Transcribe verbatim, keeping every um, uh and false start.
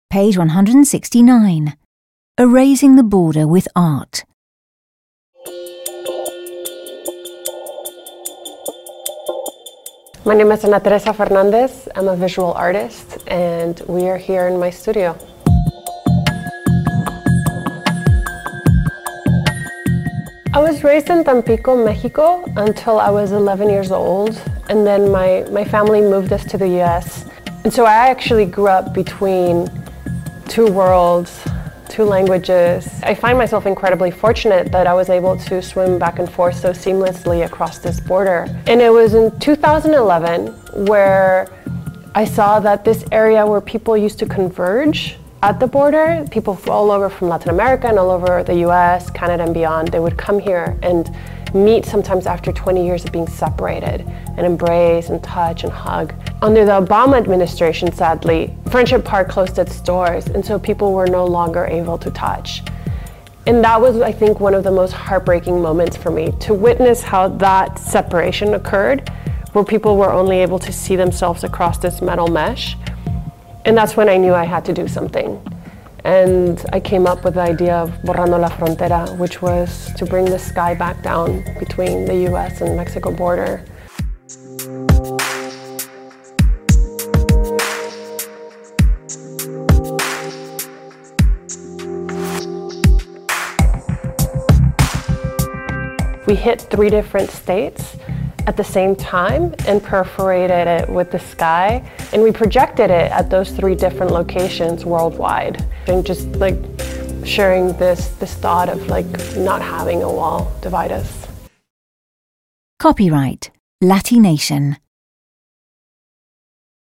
Page one hundred sixty-nine. Erasing the border with art. My name is Ana Teresa Fernandez. I'm a visual artist, and we are here in my studio. I was raised in Tampico, Mexico, until I was eleven years old, and then my, my family moved us to the U S. And so I actually grew up between two worlds, two languages. I find myself incredibly fortunate that I was able to swim back and forth so seamlessly across this border. And it was in two thousand eleven where I saw that this area where people used to converge at the border, people all over from Latin America and all over the U S, Canada and beyond, they would come here and meet sometimes after twenty years of being separated and embrace and touch and hug. Under the Obama administration, sadly, Friendship Park closed its doors, and so people were no longer able to touch. And that was, I think, one of the most heartbreaking moments for me, to witness how that separation occurred, where people were only able to see themselves across this metal mesh. And that's when I knew I had to do something. And I came up with the idea of Borrando la Frontera, which was to bring the sky back down between the U S and Mexico border. We hit three different states at the same time and perforated it with the sky, and we projected it at those three different locations worldwide, and just like sharing this this thought of like not having a wall divide us. Copyright Latination.